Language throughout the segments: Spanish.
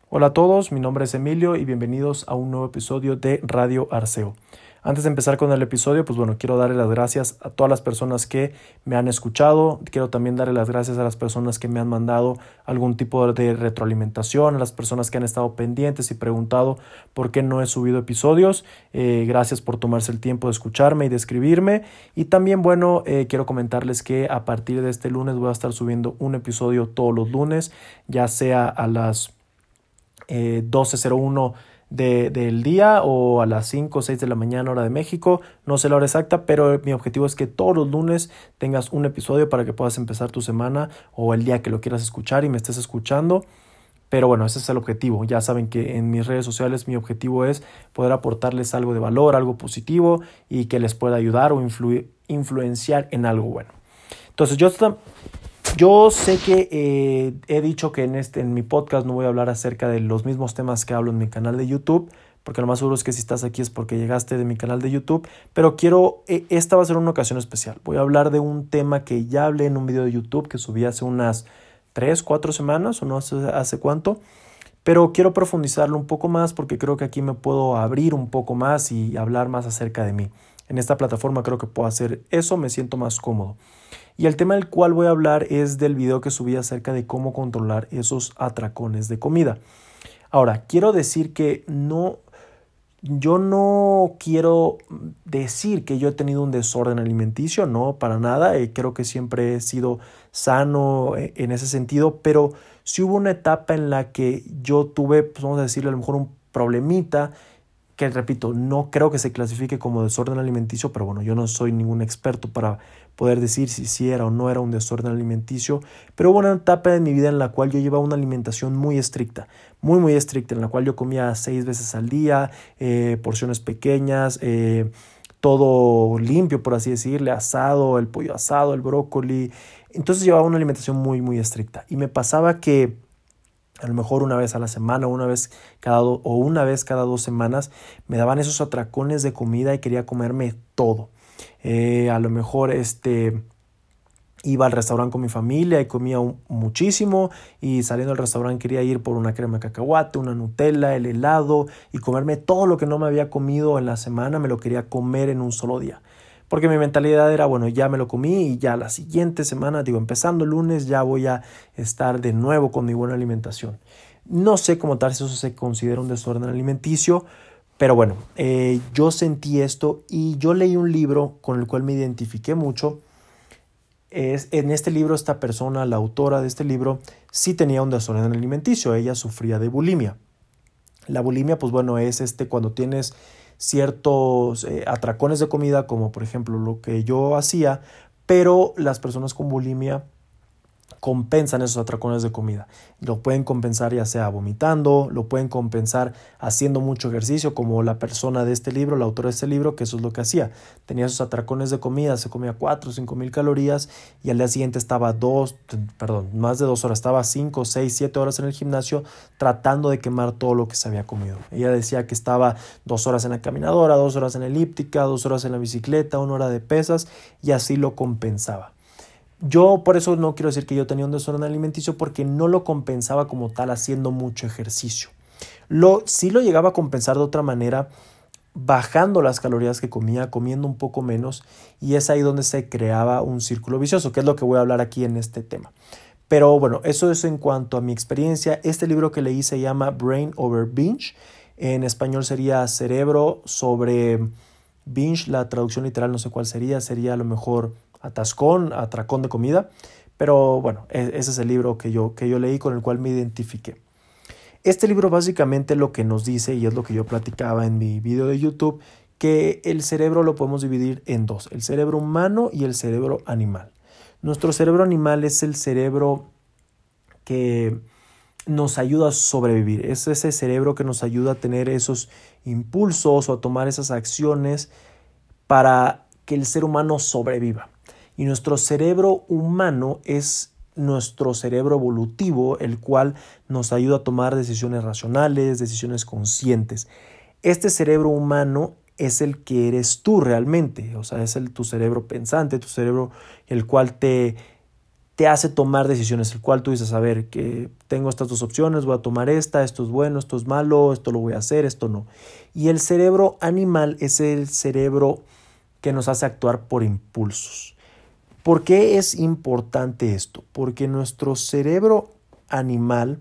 Hola a todos, mi nombre es Emilio y bienvenidos a un nuevo episodio de Radio Arceo. Antes de empezar con el episodio, quiero darle las gracias a todas las personas que me han escuchado. Quiero también darle las gracias a las personas que me han mandado algún tipo de retroalimentación, a las personas que han estado pendientes y preguntado por qué no he subido episodios. Gracias por tomarse el tiempo de escucharme y de escribirme. Y también, quiero comentarles que a partir de este lunes voy a estar subiendo un episodio todos los lunes, ya sea a las 12:01 del día o a las 5 o 6 de la mañana hora de México, no sé la hora exacta, pero mi objetivo es que todos los lunes tengas un episodio para que puedas empezar tu semana o el día que lo quieras escuchar y me estés escuchando. Pero bueno, ese es el objetivo. Ya saben que en mis redes sociales mi objetivo es poder aportarles algo de valor, algo positivo y que les pueda ayudar o influenciar en algo bueno. Entonces yo sé que he dicho que en mi podcast no voy a hablar acerca de los mismos temas que hablo en mi canal de YouTube, porque lo más seguro es que si estás aquí es porque llegaste de mi canal de YouTube, pero esta va a ser una ocasión especial. Voy a hablar de un tema que ya hablé en un video de YouTube que subí hace unas 3, 4 semanas o no sé hace cuánto, pero quiero profundizarlo un poco más porque creo que aquí me puedo abrir un poco más y hablar más acerca de mí. En esta plataforma creo que puedo hacer eso, me siento más cómodo. Y el tema del cual voy a hablar es del video que subí acerca de cómo controlar esos atracones de comida. Ahora, quiero decir que yo no quiero decir que yo he tenido un desorden alimenticio, no, para nada. Creo que siempre he sido sano en ese sentido, pero sí hubo una etapa en la que yo tuve, pues vamos a decirle a lo mejor un problemita, que repito, no creo que se clasifique como desorden alimenticio, pero bueno, yo no soy ningún experto para poder decir si sí era o no era un desorden alimenticio, pero hubo una etapa en mi vida en la cual yo llevaba una alimentación muy estricta, muy estricta, en la cual yo comía 6 veces al día, porciones pequeñas, todo limpio, por así decirle, asado, el pollo asado, el brócoli. Entonces llevaba una alimentación muy estricta y me pasaba que a lo mejor una vez a la semana, una vez cada 2 semanas, me daban esos atracones de comida y quería comerme todo. A lo mejor iba al restaurante con mi familia y comía muchísimo y saliendo del restaurante quería ir por una crema de cacahuate, una Nutella, el helado y comerme todo lo que no me había comido en la semana, me lo quería comer en un solo día. Porque mi mentalidad era, bueno, ya me lo comí y ya la siguiente semana, empezando el lunes, ya voy a estar de nuevo con mi buena alimentación. No sé cómo tal si eso se considera un desorden alimenticio, pero bueno, yo sentí esto y yo leí un libro con el cual me identifiqué mucho. En este libro, esta persona, la autora de este libro, sí tenía un desorden alimenticio. Ella sufría de bulimia. La bulimia, es cuando tienes ciertos atracones de comida, como por ejemplo lo que yo hacía, pero las personas con bulimia compensan esos atracones de comida. Lo pueden compensar ya sea vomitando, lo pueden compensar haciendo mucho ejercicio, como la persona de este libro, la autora de este libro, que eso es lo que hacía. Tenía esos atracones de comida, se comía 4 o 5 mil calorías y al día siguiente estaba más de 2 horas, estaba 5, 6, 7 horas en el gimnasio tratando de quemar todo lo que se había comido. Ella decía que estaba 2 horas en la caminadora, 2 horas en la elíptica, 2 horas en la bicicleta, 1 hora de pesas y así lo compensaba. Yo por eso no quiero decir que yo tenía un desorden alimenticio porque no lo compensaba como tal haciendo mucho ejercicio. Sí lo llegaba a compensar de otra manera, bajando las calorías que comía, comiendo un poco menos, y es ahí donde se creaba un círculo vicioso, que es lo que voy a hablar aquí en este tema. Pero bueno, eso es en cuanto a mi experiencia. Este libro que leí se llama Brain Over Binge. En español sería Cerebro sobre Binge. La traducción literal no sé cuál sería a lo mejor atracón de comida, pero bueno, ese es el libro que yo leí con el cual me identifiqué. Este libro básicamente lo que nos dice, y es lo que yo platicaba en mi video de YouTube, que el cerebro lo podemos dividir en dos, el cerebro humano y el cerebro animal. Nuestro cerebro animal es el cerebro que nos ayuda a sobrevivir, es ese cerebro que nos ayuda a tener esos impulsos o a tomar esas acciones para que el ser humano sobreviva. Y nuestro cerebro humano es nuestro cerebro evolutivo, el cual nos ayuda a tomar decisiones racionales, decisiones conscientes. Este cerebro humano es el que eres tú realmente, o sea, es tu cerebro pensante, tu cerebro el cual te te hace tomar decisiones, el cual tú dices, a ver, que tengo estas dos opciones, voy a tomar esta, esto es bueno, esto es malo, esto lo voy a hacer, esto no. Y el cerebro animal es el cerebro que nos hace actuar por impulsos. ¿Por qué es importante esto? Porque nuestro cerebro animal,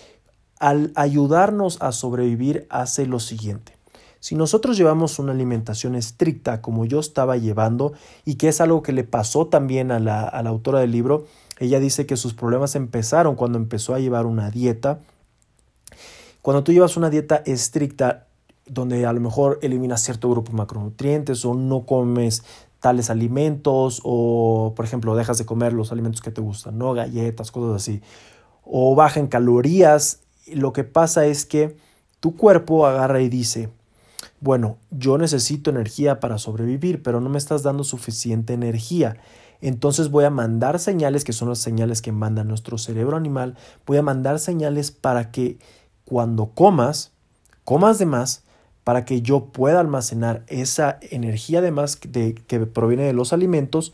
al ayudarnos a sobrevivir, hace lo siguiente. Si nosotros llevamos una alimentación estricta como yo estaba llevando, y que es algo que le pasó también a la autora del libro, ella dice que sus problemas empezaron cuando empezó a llevar una dieta. Cuando tú llevas una dieta estricta, donde a lo mejor eliminas cierto grupo de macronutrientes o no comes tales alimentos, o por ejemplo dejas de comer los alimentos que te gustan, ¿no? Galletas, cosas así, o baja en calorías, lo que pasa es que tu cuerpo agarra y dice, bueno, yo necesito energía para sobrevivir, pero no me estás dando suficiente energía. Entonces voy a mandar señales, que son las señales que manda nuestro cerebro animal. Voy a mandar señales para que cuando comas de más, para que yo pueda almacenar esa energía de más que proviene de los alimentos,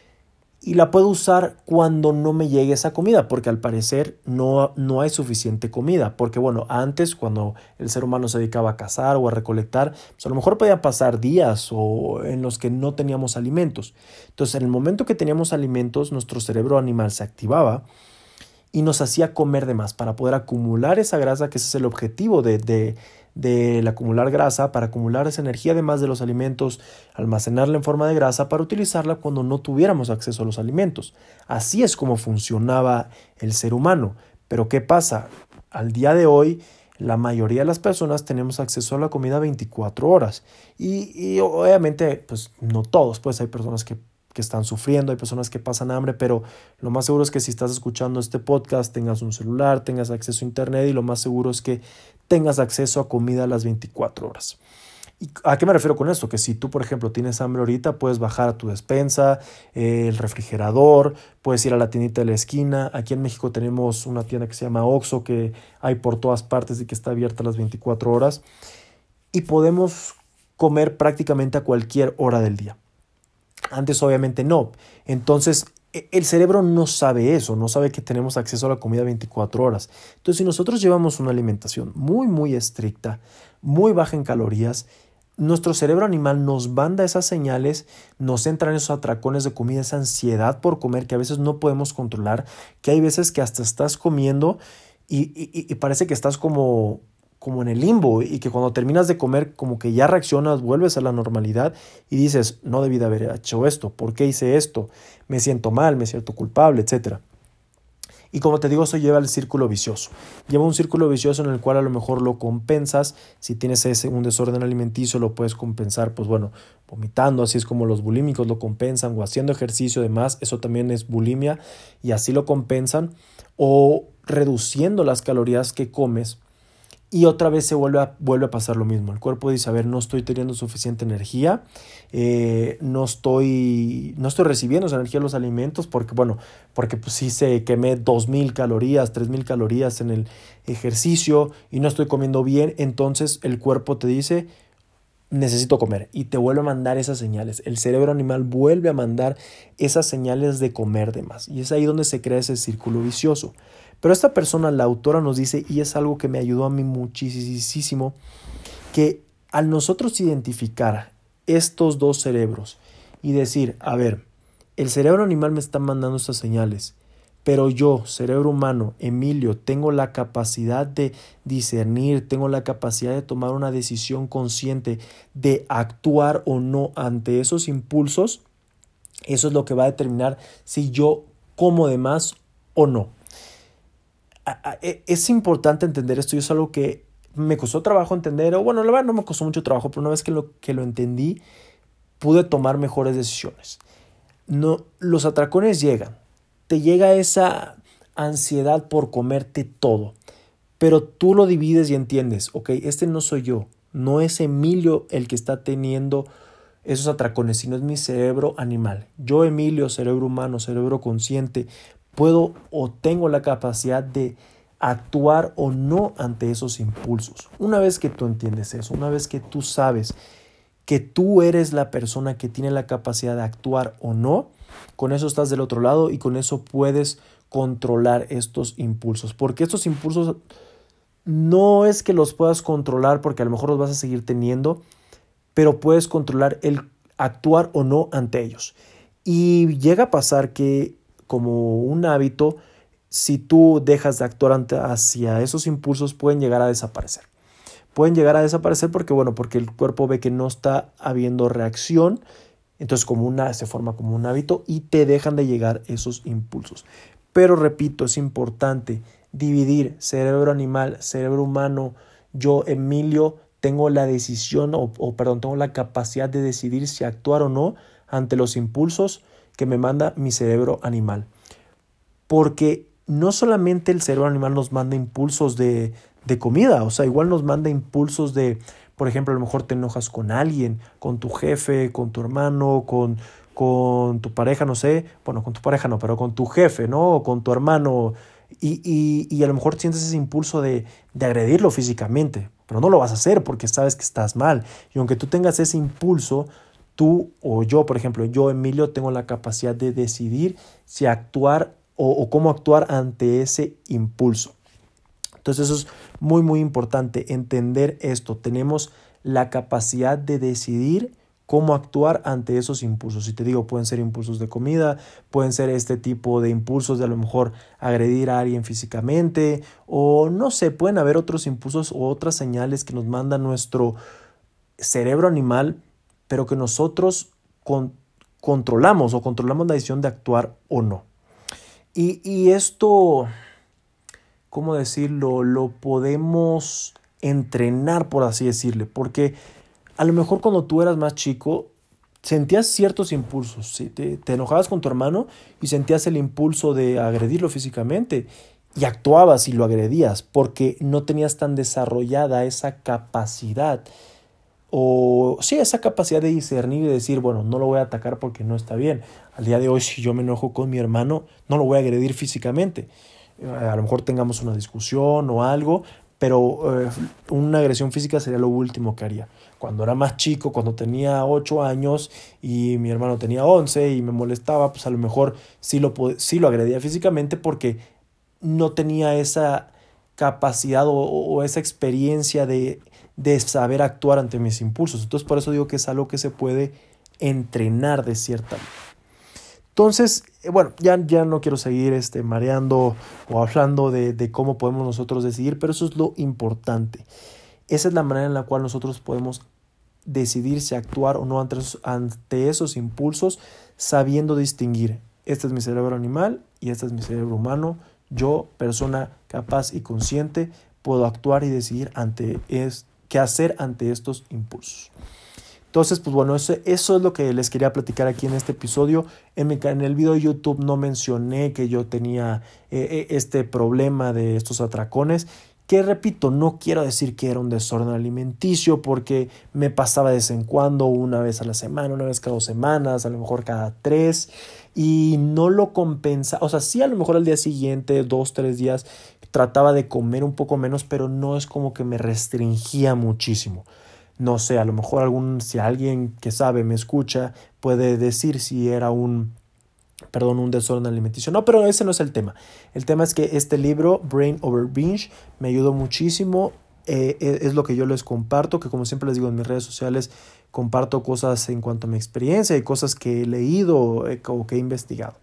y la puedo usar cuando no me llegue esa comida, porque al parecer no hay suficiente comida. Porque bueno, antes cuando el ser humano se dedicaba a cazar o a recolectar, pues a lo mejor podían pasar días o en los que no teníamos alimentos. Entonces en el momento que teníamos alimentos, nuestro cerebro animal se activaba y nos hacía comer de más para poder acumular esa grasa, que ese es el objetivo del acumular grasa, para acumular esa energía además de los alimentos, almacenarla en forma de grasa para utilizarla cuando no tuviéramos acceso a los alimentos. Así es como funcionaba el ser humano. Pero ¿qué pasa? Al día de hoy, la mayoría de las personas tenemos acceso a la comida 24 horas. Y obviamente, pues no todos, pues hay personas que están sufriendo, hay personas que pasan hambre, pero lo más seguro es que si estás escuchando este podcast tengas un celular, tengas acceso a internet, y lo más seguro es que tengas acceso a comida a las 24 horas. ¿Y a qué me refiero con esto? Que si tú, por ejemplo, tienes hambre ahorita, puedes bajar a tu despensa, el refrigerador, puedes ir a la tiendita de la esquina. Aquí en México tenemos una tienda que se llama Oxxo, que hay por todas partes y que está abierta a las 24 horas. Y podemos comer prácticamente a cualquier hora del día. Antes obviamente no. Entonces el cerebro no sabe eso, no sabe que tenemos acceso a la comida 24 horas. Entonces si nosotros llevamos una alimentación muy estricta, muy baja en calorías, nuestro cerebro animal nos manda esas señales, nos entran esos atracones de comida, esa ansiedad por comer que a veces no podemos controlar, que hay veces que hasta estás comiendo y parece que estás como en el limbo, y que cuando terminas de comer como que ya reaccionas, vuelves a la normalidad y dices, no debí de haber hecho esto, ¿por qué hice esto? Me siento mal, me siento culpable, etc. Y como te digo, eso lleva al círculo vicioso. Lleva un círculo vicioso en el cual a lo mejor lo compensas. Si tienes un desorden alimenticio, lo puedes compensar, pues bueno, vomitando, así es como los bulímicos lo compensan, o haciendo ejercicio de más, eso también es bulimia, y así lo compensan, o reduciendo las calorías que comes. Y otra vez se vuelve a pasar lo mismo. El cuerpo dice, a ver, no estoy teniendo suficiente energía, no estoy recibiendo esa energía de los alimentos, porque pues sí se quemé 2,000 calorías, 3,000 calorías en el ejercicio y no estoy comiendo bien. Entonces el cuerpo te dice, necesito comer, y te vuelve a mandar esas señales. El cerebro animal vuelve a mandar esas señales de comer de más, y es ahí donde se crea ese círculo vicioso. Pero esta persona, la autora, nos dice, y es algo que me ayudó a mí muchísimo, que al nosotros identificar estos dos cerebros y decir, a ver, el cerebro animal me está mandando estas señales, pero yo, cerebro humano, Emilio, tengo la capacidad de discernir, tengo la capacidad de tomar una decisión consciente, de actuar o no ante esos impulsos. Eso es lo que va a determinar si yo como de más o no. Es importante entender esto, y es algo que me costó trabajo entender, o bueno, la verdad no me costó mucho trabajo, pero una vez que lo entendí, pude tomar mejores decisiones. No, los atracones llegan, te llega esa ansiedad por comerte todo, pero tú lo divides y entiendes, ok, este no soy yo, no es Emilio el que está teniendo esos atracones, sino es mi cerebro animal. Yo, Emilio, cerebro humano, cerebro consciente, puedo o tengo la capacidad de actuar o no ante esos impulsos. Una vez que tú entiendes eso, una vez que tú sabes que tú eres la persona que tiene la capacidad de actuar o no, con eso estás del otro lado y con eso puedes controlar estos impulsos. Porque estos impulsos no es que los puedas controlar porque a lo mejor los vas a seguir teniendo, pero puedes controlar el actuar o no ante ellos. Y llega a pasar que como un hábito, si tú dejas de actuar hacia esos impulsos, pueden llegar a desaparecer. Pueden llegar a desaparecer porque el cuerpo ve que no está habiendo reacción, entonces se forma como un hábito y te dejan de llegar esos impulsos. Pero repito, es importante dividir cerebro animal, cerebro humano. Yo, Emilio, tengo la decisión tengo la capacidad de decidir si actuar o no ante los impulsos que me manda mi cerebro animal. Porque no solamente el cerebro animal nos manda impulsos de comida, o sea, igual nos manda impulsos de, por ejemplo, a lo mejor te enojas con alguien, con tu jefe, con tu hermano, con tu pareja, no sé, bueno, con tu pareja no, pero con tu jefe, ¿no? O con tu hermano, y a lo mejor sientes ese impulso de agredirlo físicamente, pero no lo vas a hacer porque sabes que estás mal. Y aunque tú tengas ese impulso, tú o yo, por ejemplo, yo, Emilio, tengo la capacidad de decidir si actuar o cómo actuar ante ese impulso. Entonces eso es muy, muy importante, entender esto. Tenemos la capacidad de decidir cómo actuar ante esos impulsos. Y te digo, pueden ser impulsos de comida, pueden ser este tipo de impulsos de a lo mejor agredir a alguien físicamente, o no sé, pueden haber otros impulsos o otras señales que nos manda nuestro cerebro animal, pero que nosotros controlamos la decisión de actuar o no. Y esto, ¿cómo decirlo? Lo podemos entrenar, por así decirle, porque a lo mejor cuando tú eras más chico sentías ciertos impulsos, ¿sí? Te enojabas con tu hermano y sentías el impulso de agredirlo físicamente y actuabas y lo agredías porque no tenías tan desarrollada esa capacidad esa capacidad de discernir y decir, bueno, no lo voy a atacar porque no está bien. Al día de hoy, si yo me enojo con mi hermano, no lo voy a agredir físicamente. A lo mejor tengamos una discusión o algo, pero una agresión física sería lo último que haría. Cuando era más chico, cuando tenía 8 años y mi hermano tenía 11 y me molestaba, pues a lo mejor sí lo agredía físicamente porque no tenía esa capacidad o esa experiencia de saber actuar ante mis impulsos. Entonces por eso digo que es algo que se puede entrenar de cierta manera. Entonces, bueno, ya no quiero seguir mareando o hablando de cómo podemos nosotros decidir, pero eso es lo importante. Esa es la manera en la cual nosotros podemos decidir si actuar o no ante esos impulsos, sabiendo distinguir. Este es mi cerebro animal y este es mi cerebro humano. Yo, persona capaz y consciente, puedo actuar y decidir qué hacer ante estos impulsos. Entonces, pues bueno, eso es lo que les quería platicar aquí en este episodio. En el video de YouTube no mencioné que yo tenía este problema de estos atracones, que repito, no quiero decir que era un desorden alimenticio porque me pasaba de vez en cuando, una vez a la semana, una vez cada 2 semanas, a lo mejor cada 3, y no lo compensaba. O sea, sí, a lo mejor al día siguiente, 2, 3 días, trataba de comer un poco menos, pero no es como que me restringía muchísimo. No sé, a lo mejor si alguien que sabe me escucha puede decir si era un desorden alimenticio. No, pero ese no es el tema. El tema es que este libro, Brain Over Binge, me ayudó muchísimo. Es lo que yo les comparto, que como siempre les digo en mis redes sociales, comparto cosas en cuanto a mi experiencia y cosas que he leído o que he investigado.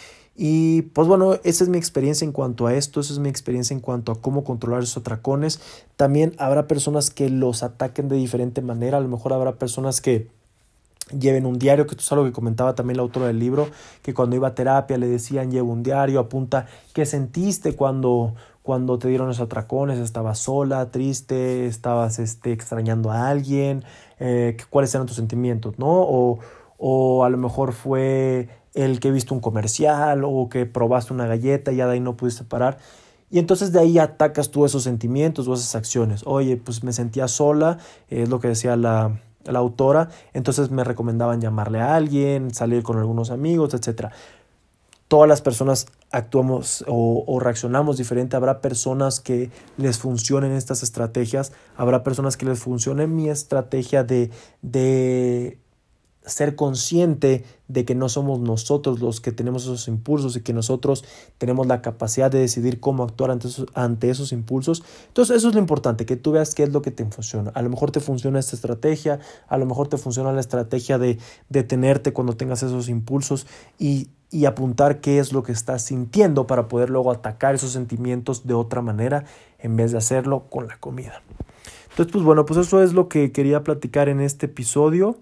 Y pues bueno, esa es mi experiencia en cuanto a esto, esa es mi experiencia en cuanto a cómo controlar esos atracones. También habrá personas que los ataquen de diferente manera, a lo mejor habrá personas que lleven un diario, que esto es algo que comentaba también la autora del libro, que cuando iba a terapia le decían lleva un diario, apunta qué sentiste cuando te dieron los atracones, estabas sola, triste, estabas extrañando a alguien, cuáles eran tus sentimientos, ¿no? O a lo mejor fue el que viste un comercial o que probaste una galleta y ya de ahí no pudiste parar. Y entonces de ahí atacas tú esos sentimientos o esas acciones. Oye, pues me sentía sola, es lo que decía la autora, entonces me recomendaban llamarle a alguien, salir con algunos amigos, etc. Todas las personas actuamos o reaccionamos diferente. Habrá personas que les funcionen estas estrategias, habrá personas que les funcione mi estrategia de ser consciente de que no somos nosotros los que tenemos esos impulsos y que nosotros tenemos la capacidad de decidir cómo actuar ante esos impulsos. Entonces eso es lo importante, que tú veas qué es lo que te funciona. A lo mejor te funciona esta estrategia, a lo mejor te funciona la estrategia de detenerte cuando tengas esos impulsos y apuntar qué es lo que estás sintiendo para poder luego atacar esos sentimientos de otra manera en vez de hacerlo con la comida. Entonces, pues bueno, pues eso es lo que quería platicar en este episodio.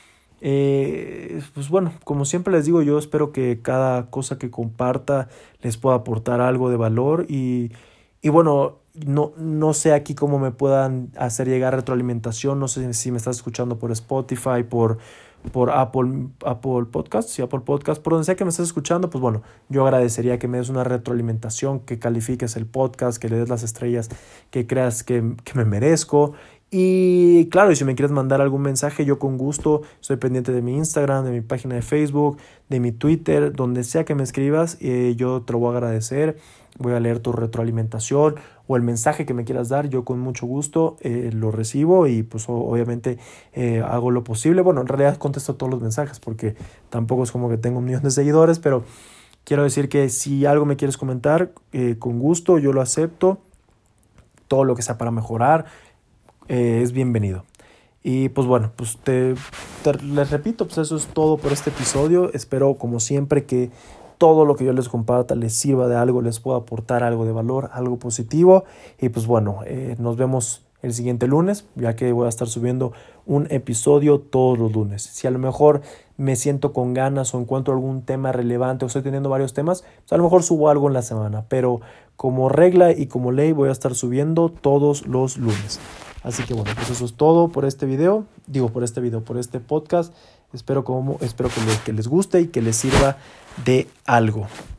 Pues bueno, como siempre les digo, yo espero que cada cosa que comparta les pueda aportar algo de valor y bueno, no sé aquí cómo me puedan hacer llegar retroalimentación. No sé si me estás escuchando por Spotify, por Apple Podcast, sí, Apple Podcast, por donde sea que me estés escuchando, pues bueno, yo agradecería que me des una retroalimentación, que califiques el podcast, que le des las estrellas que creas que me merezco. Y claro, y si me quieres mandar algún mensaje, yo con gusto estoy pendiente de mi Instagram, de mi página de Facebook, de mi Twitter, donde sea que me escribas, yo te lo voy a agradecer. Voy a leer tu retroalimentación o el mensaje que me quieras dar. Yo con mucho gusto lo recibo y pues obviamente hago lo posible. Bueno, en realidad contesto todos los mensajes porque tampoco es como que tengo 1 millón de seguidores, pero quiero decir que si algo me quieres comentar, con gusto yo lo acepto. Todo lo que sea para mejorar es bienvenido. Y pues bueno, pues les repito, pues eso es todo por este episodio. Espero como siempre que todo lo que yo les comparta les sirva de algo, les pueda aportar algo de valor, algo positivo. Y pues bueno, nos vemos el siguiente lunes, ya que voy a estar subiendo un episodio todos los lunes. Si a lo mejor me siento con ganas o encuentro algún tema relevante o estoy teniendo varios temas, pues a lo mejor subo algo en la semana. Pero como regla y como ley voy a estar subiendo todos los lunes. Así que bueno, pues eso es todo por este por este podcast. Espero que les guste y que les sirva de algo.